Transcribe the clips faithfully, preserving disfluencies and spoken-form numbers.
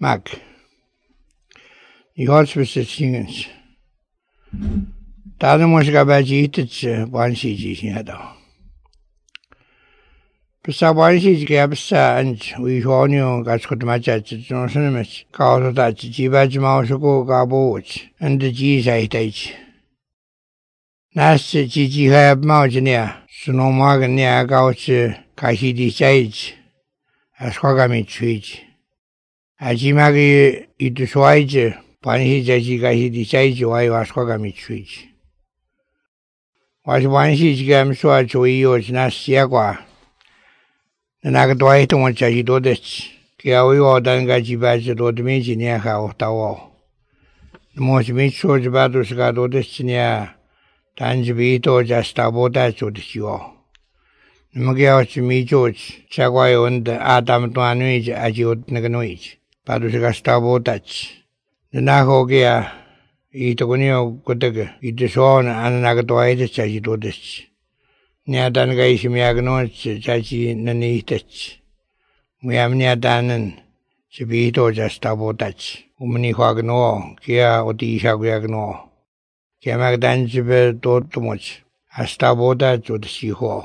Mac. Die Holzbesitzings. Darum muss ich aber jitet wansi ji hada. Besa wansi ji ga besa anj wi honyo ga skot ma cha chi no snemes ka so da ji ba ji ma so ko ga bo chi and ji sai tai chi. Nas ji ji ha ma ji ne suno ma ga ne ga o chi ka hi di sai chi. As ko ga mi chi chi. A ji ma ge i du swai ji wansi ji ga hi di sai ji wa as ko ga mi chi chi. Was wansi ji ga mi so a jo yo ji na sia kwa. Na ga doi to mon cha ji do de ki a wi o dan ga ji ba ji do de mi ji ne ha o ta o. Mo ji mi so ji ba do ga do de chi ne dan ji bi to ja sta bo da jo de ji o. Mo ge o chi mi jo chi cha kwa yo de a dam to an wi ji a ji o ne ga no ji. Ba do ga sta bo da chi. Na ho ge a I to ni o ko de ge I de so na an na ga doi de cha ji do de chi. Nia dan ga isi mi agno cha chi na ni tach. Mi am nia dan si bi to ja sta bo tach. Umni ho agno kia o ti sha gu agno. Kia mag dan si be to to moch. Asta bo da jo de si ho.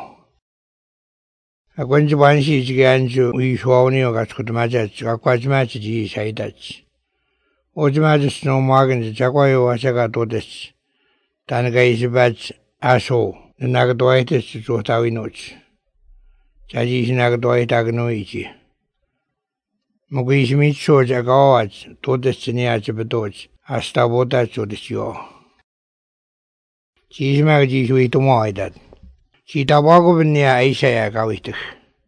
A kwen ji ban si ji gan ju wi ho ni o ga skut ma ja ga kwa ji ma chi ji sai tach. O ji ma ji sno ma gan ji ja kwa yo wa sha ga to de. Dan ga isi ba a so. Na ga doi te si so ta wi noch. Cha ji si na ga doi ta ga no i chi. Mo ga isi mi so ja ga o ach, to de si ni a chi pa to chi. A sta bo ta so de si o. Chi si ma ga ji su i to mo ai dat. Chi ta bo ko bin ni a ai sa ya ga wi tuk.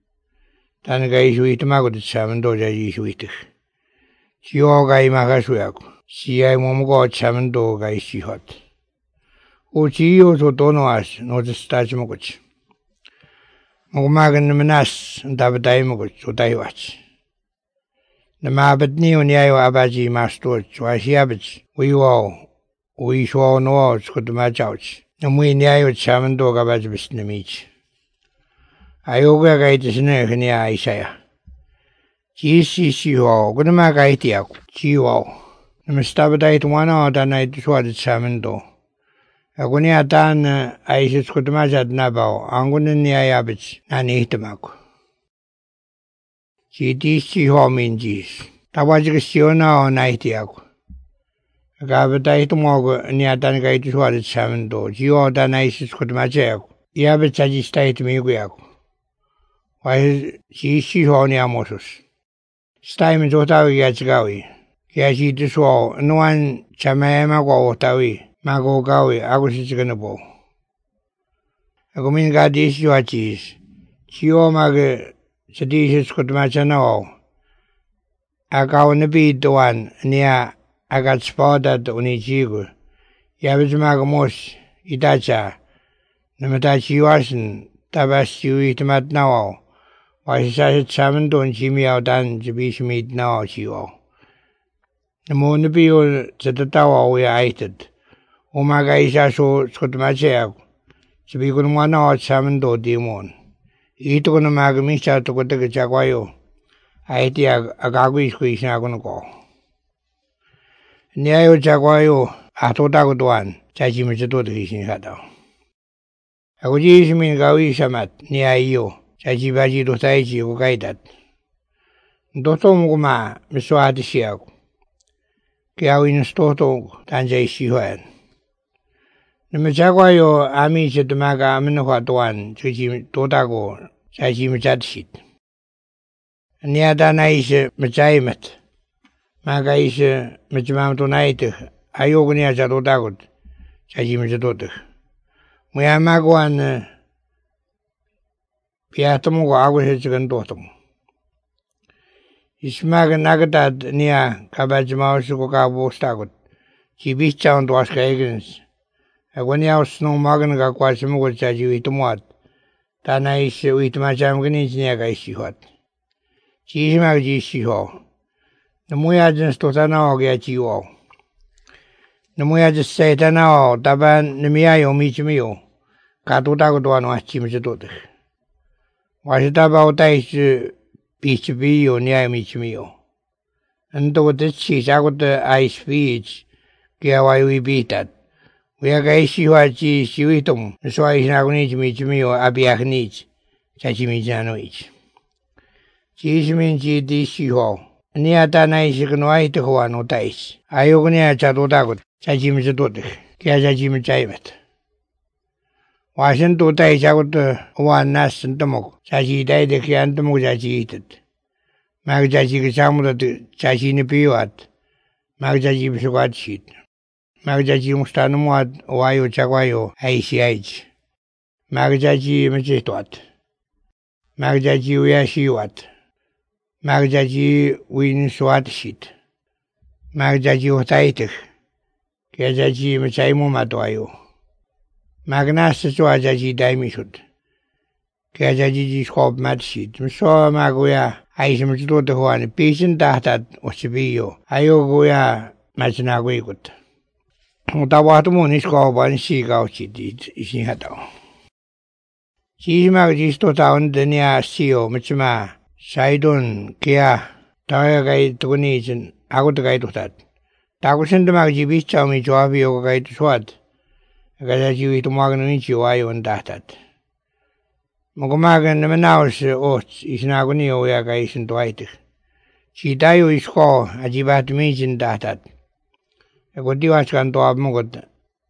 Ta na ga i su i to ma go de sa man do ja ji su i tuk. Chi o ga i ma ga su ya ko. Si ai mo mo go cha man do ga i si hot. O chi yo so to no as no de sta chi mo ko chi. Mo ma ga na nas da ba dai mo ko so dai wa chi. Na ma ba ni o ni ai wa ba ji ma sto chi wa si a ba chi. Wi wo wi so no ko de ma chao chi. Na mu ni ai o cha man do ga ba ji bis na mi chi. Ai o ga ga i de ne ni ai sa ya. Chi si si ho ko de ma ga i ti a chi wo. Na ma sta ba dai to wa na da na i so de cha man do. Ako niya taan ay isis ko tumasad na bao, ang kunin niya yabits na nihitam ako. Si itis si homin jis, tawaji ka siyo na o nahiti ako. Agabata ito mo ako niya taan ka ito suwalit sa amin do, siyo o taan ay isis ko tumasad ako. Iyabit sa jis tayo tumigo ako. Wai si isi ho niya mosos. Stay mi so tawi kaya tsikawi. Kaya si ito suwa, nuwan chamema ko o tawi. Mago gawi ako si chikana po. Ako min ka di si wa chis. Siyo mag sa di si skut machana o. Akaw na bituan niya agat spodat unichigo. Yabit mag mos itacha. Namata siwasan tabas siwi tamat na o. Wasi sasit saman doon simiyaw dan jibismit na o siyo. Namo na biyo sa tatawa o ya aited. Umaga isa so skut mache ako. Sabi ko naman ako sa amin do di mo. Ito ko na magamisa to ko taga chakwayo. Ay ti ag agagwis ko isa ako na ko. Niyayo chakwayo ato tako tuwan. Chachi mo sa to taga isin sa daw. Ako di isimin gawi samat niyayo. Chachi baji do tayo chi ko kaidat. Doto mo kuma miswati siya ako. Kaya winustoto ko tanja isi hoyan. Nama chakwa yo ami si tumaga amin kwa tuwan chuchi totago chachi machadshit. Niyata na isi machaimat. Maga isi machamam to naitik. Ayogo niya sa totagot chachi machatotik. Muya magwan piyatamo ko ako sa chikan totamo. Ismaga nagatad niya kabachimao suko kabostagot. Chibichaon tuwas ka egrins. Ako niya usno magan ka kwa sumugot sa jiwi tumuat. Tana isi uitmacham ganin niya ka isi huat. Chi isi mag ji isi ho. Namuya jan stotana o kaya chiwo. Namuya jan setana o taban namiya yo michimiyo. Katuta ko tuwan was chimachatotik. Wasitaba o ta isi pichipiyo niya yo michimiyo. Ando te chi sago te ice beach ke awai wi bitat. Wea ga isi wa chi siwitum so ai na guni mi mi o abiak ni cha chi mi jano ich. Chi isi min chi di si ho. Ni ata na isi kno ai te ho no tais. Ayo gni a cha do dagot cha chi mi do te. Ke cha chi mi chai met. Wa shen do tai cha go te wa nas ndo mo. Cha chi dai de ke ando mo cha chi itet. Mag cha chi ke cha mo de cha chi ni piwat. Mag cha chi so gat shit. Magjaji mustano moad wayo chagwayo aisi aij. Magjaji mjetoat. Magjaji uyashiwat. Magjaji win swat shit. Magjaji utaitik. Kejaji mchaimu matwayo. Magnas swajaji daimishut. Kejaji ji skop mat shit. Mso maguya aisi mjetote huane pisin tahtat osibiyo. Ayo guya machnagwikut. Tawa mo ni sko ban si ga chi di isin hata. Chi ma ji sto ta on de nia sio mchma saidon kia ta ga i to ni jin ago de ga i to tat. Ta go sen de ma ji bi cha mi jo bi o ga i to swat. Ga ja ji wi to ma ga ni chi wa yo nda tat. Mo go ma ga ne na o se o isin ago ni o ya ga isin to ai te. Chi da yo isko a ji ba mi jin da tat. Ego diwas kan to abmogot.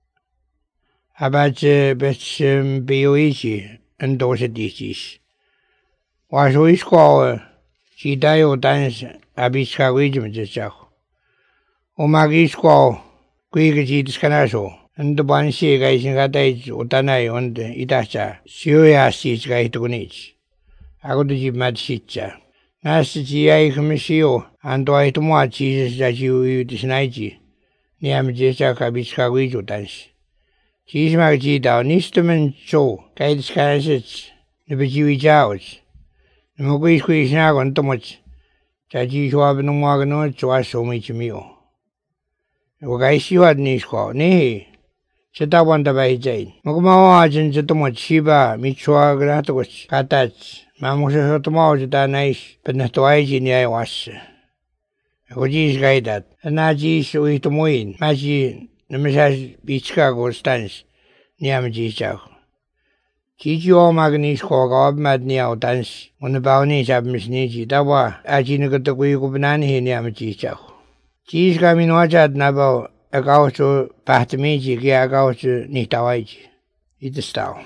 Abach bech bioichi endo se disis. Waso isko si dayo dans abiska wijum je chach. O magisko kuige ji diskanaso. Endo ban si ga isin gatai utanai onde itacha. Sioya si ga itugunich. Ago de ji mat sitcha. Nas ji ai kamisio ando ai to mo chi ja ji u disnaiji. Ni am je cha ka bi ska wi ju dan shi. Ji ma ji da ni stumen cho kai dis ka shi ne bi ji wi ja o. Ne mo gui gui sha gon to mo. Cha ji shwa bi no ma ga no chwa so mi chi mi o. Wo ga shi wa ni sko ni. Che da wan da bai jai. Mo ma wa jin je to mo chi ba mi chwa gra to ko ka ta. Ma mo se to mo je da nai. Pe na to ai ji ni ai was. Gojis gaidat. Naji sui to moin. Maji nemesas bichka go stans. Niam ji chao. Ji o magnis ko ga mad ni au dans. On ba ni sab misni ji da wa aji ne ko to ko banani he niam ji chao. Ji ga min wa jad na ba agao so pahtmi ji ge agao so ni tawai ji. It stau.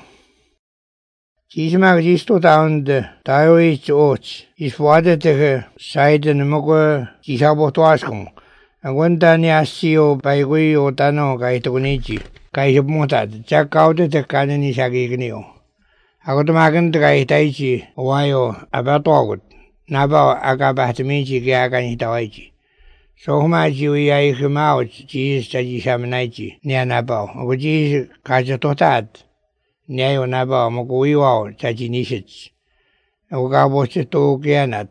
Ji mag ji sto down de daioi och. Is wade te side ne mo ko ji ha bo to askom. Agwanta ni asio bai gui o tano ga ito ni ji. Kai jo mo ta cha kao de te ka ni sa gi ni o. Ago to magan de ga itai ji wa yo aba to gut. Na ba aga ba te mi ji ge aga ni tawai ji. So ma ji wi ai khma o ji sa ji sa nai ji. Ni na ba o ji ka jo to tat. Ni o na ba mo ko wi wa cha ji ni shi. O ga bo se to ke anat.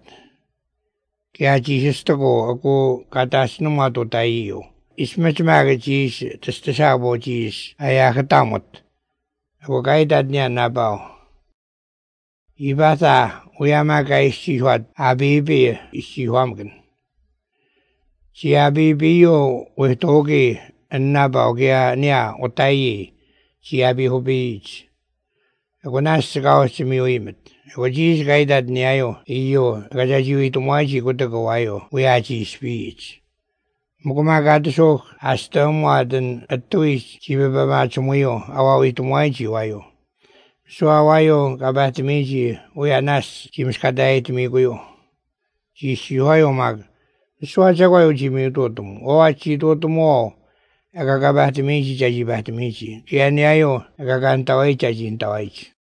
Ke a ji sto go ko katas no ma to tai yo. Ismet ma ga ji te sta sa bo ji aya khatamot. O ga ida ni na ba. Ibata o ya ma ga isi wat abibi isi wamgen. Si abibi yo o to ge na ba o ge ni a o tai si abi hobi. Ko nas ga o si mi o imet. Ko ji ga ida ni ayo iyo ga ja ji to ma ji ko to go ayo. We a ji speech. Mo ko ma ga to so hasta mo aden atui ji be ba cho mo yo awa wi to ma ji wa yo. So awa yo ga ba te mi ji o ya nas ji mis ka dai te mi go yo. Ji si wa yo mag. So a ja go yo ji mi to to mo. O a ji to to mo. Aga ga ba te mi ji ja ji ba te mi ji. Ki ani ayo aga ga nta wa ji ja ji nta wa ji.